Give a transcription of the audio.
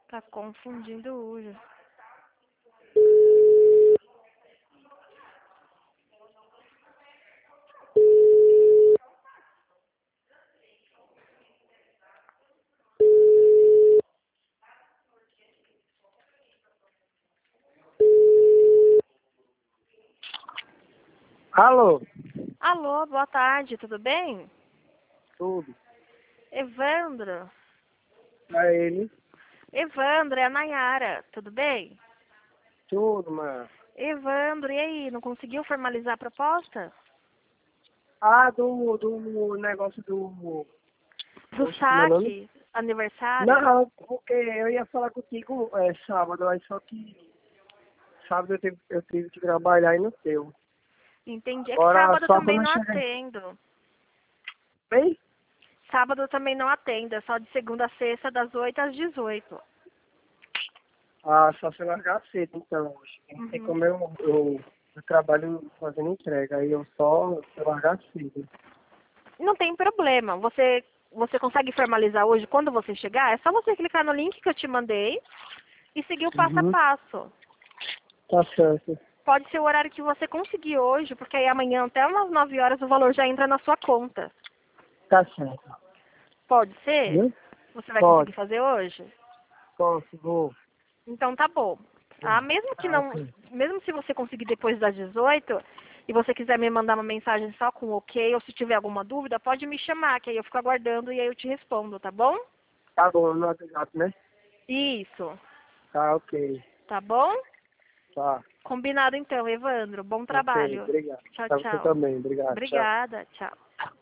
Tá confundindo o Uja. Alô? Alô, boa tarde, tudo bem? Tudo. Evandro. Pra ele? Evandro, é a Nayara, tudo bem? Tudo, mano. Evandro, e aí, não conseguiu formalizar a proposta? Ah, do negócio do... Do Oxe, como é o nome? saque, aniversário? Não, porque eu ia falar contigo sábado, aí só que sábado eu tive que trabalhar e não deu. Entendi. É que Agora sábado eu só também quando eu não chegar. atendo. Bem? Sábado eu também não atendo, é só de segunda a sexta, das 8 às 18. Ah, só se eu largar cedo então hoje. É Uhum. como eu trabalho fazendo entrega, aí eu só se eu largar cedo. Não tem problema. Você consegue formalizar hoje quando você chegar? É só você clicar no link que eu te mandei e seguir o passo a Uhum. passo. Tá certo. Pode ser o horário que você conseguir hoje, porque aí amanhã até umas 9 horas o valor já entra na sua conta. Tá certo. Pode ser? Viu? Você vai Pode. conseguir fazer hoje? Posso, vou. Então tá bom. Ah, mesmo que Ah, não, ok. mesmo se você conseguir depois das 18 e você quiser me mandar uma mensagem só com ok, ou se tiver alguma dúvida, pode me chamar, que aí eu fico aguardando e aí eu te respondo, tá bom? Tá bom, no WhatsApp, né? Isso, Tá, ok. tá bom? Tá. Combinado então, Evandro. Bom Ok, trabalho. obrigado. Tchau, Pra você tchau. também, obrigado. Tchau. Obrigada, tchau.